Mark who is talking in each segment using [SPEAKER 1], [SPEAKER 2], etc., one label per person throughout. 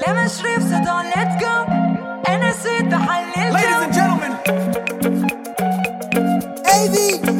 [SPEAKER 1] لما شريف so don't let go. أنا سيد بحلل جو.
[SPEAKER 2] Ladies and gentlemen, AV.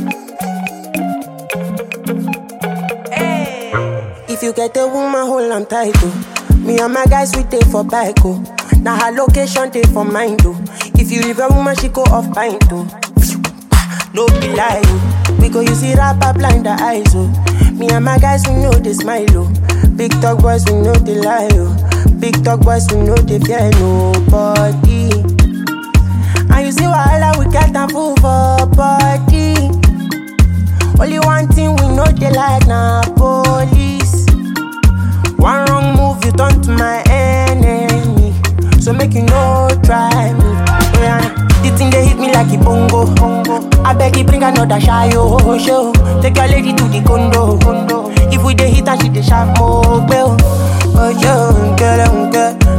[SPEAKER 3] If you get a woman, hold on tight, oh. Me and my guys, we take for bike, oh. Now her location, take for mine, oh. If you leave a woman, she go off pint, oh. No be lie, oh. We go use it rapper blind the eyes, oh. Me and my guys, we know they smile, oh. Big talk boys, we know they lie, oh. Big talk boys, we know they fear nobody. And you see wahala, we get a fool for body. Only one thing we know they like, nah, police. One wrong move, you turn to my enemy. So make you no try me. Yeah. The thing they hit me like a bongo. I beg you bring another shy show. Take your lady to the condo. If we dey hit her, she dey sharp more bell. Oh yo, get it, get it.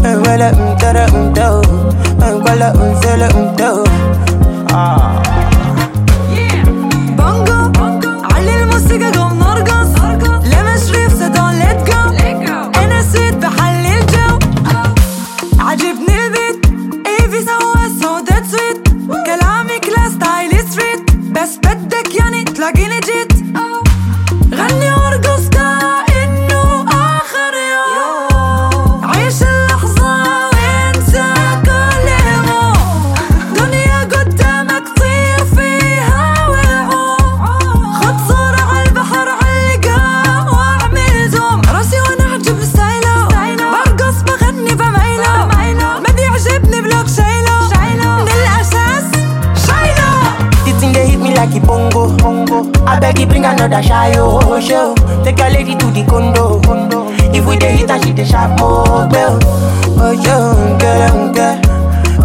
[SPEAKER 1] بونجو علي الموسيقى قوم نرقص لما شريف so don't let go. أنا سيد بحلل جو. عجبني البيت ايفي سوا so that's sweet. كلامي كلاس ستايل ستريت بس بدك يعني تلاقيني جيت. غني وارقص كأنه آخر يوم. عيش اللحظة وانسى كل هموم. دنيا قدامك طير فيها وعوم. خد صورة عالبحر علقة واعمل زوم. راسي وانا عجب ستايلو. برقص بغني بميلو. ما بيعجبني بلوك شايلو. من الأساس شايلو.
[SPEAKER 3] The thing they hit me like a bongo. I beg you bring another shy show. Take your lady to the condo. If we dey hit her, she dey sharp more bell. Oh yo, get it, get it.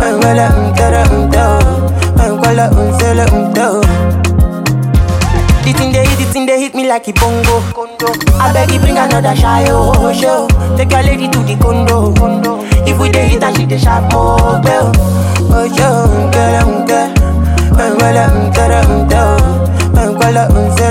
[SPEAKER 3] The thing they hit me like a bongo. I beg you bring another shy show. Take your lady to the condo. If we dey hit her, she dey sharp more bell. Oh yo, get it, get it.